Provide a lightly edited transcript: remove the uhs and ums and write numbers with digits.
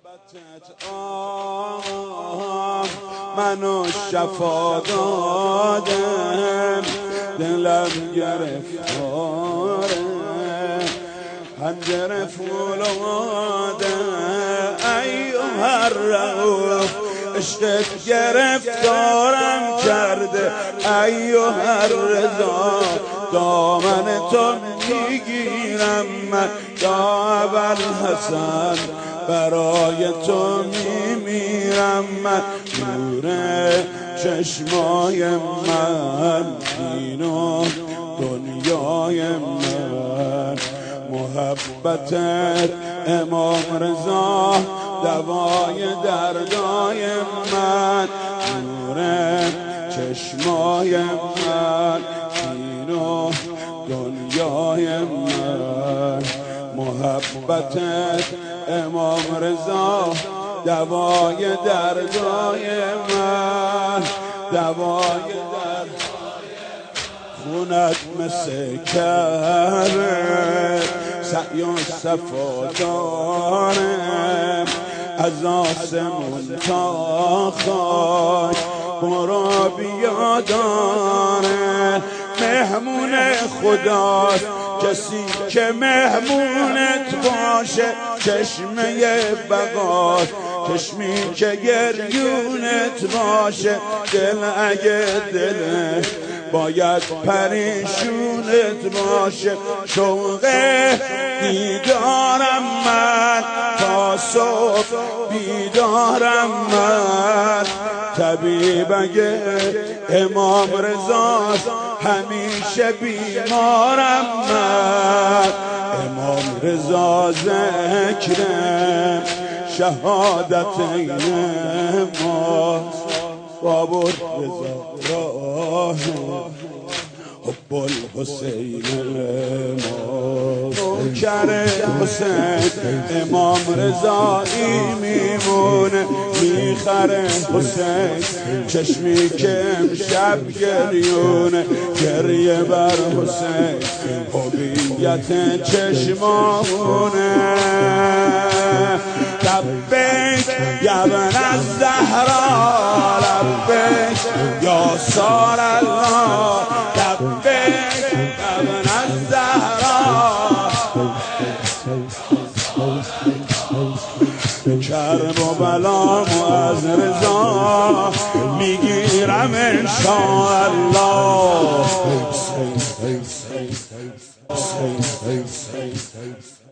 منو شفا دادم، دلم گرفتاره، پنجره فولاده. ایوه الرؤوف عشقت گرفتارم کرده، ایوه الرضا دامن تو میگیرم من، یا ابوالحسن برای تو میمیرم من. نور چشمای من، دین و دنیای من، محبتت امام رضا دوای دردای من. نور چشمای من، دین و دنیای من، محبتت امام رضا دوای دردای من، دوای دردای خونت مثل کره، سعی و صفا دارم، از آسمون تا خاک برو بیا داره. مهمون خداست کسی که مهمونت باشه، چشمه بقاست چشمی که گریونت باشه. دل اگه دلش باید پریشونت باشه، شوق دیدارم من تا صبح بیدارم من. طبیب اگه امام رضاست همیشه بیمارم من. امام رضا ذکرم شهادت ماست، بابور رضا راه حب الحسین ماست. نوکر حسین امام رضایی میمونه، میخره حسین چشمی که امشب گریونه. گریه بر حسین هویت چشمامونه. لبیک یا ابن الزهرا، لبیک یا سار الله، لبیک یا ابن الزهرا. کرب و بلامو از رضا میگیرم انشاءالله.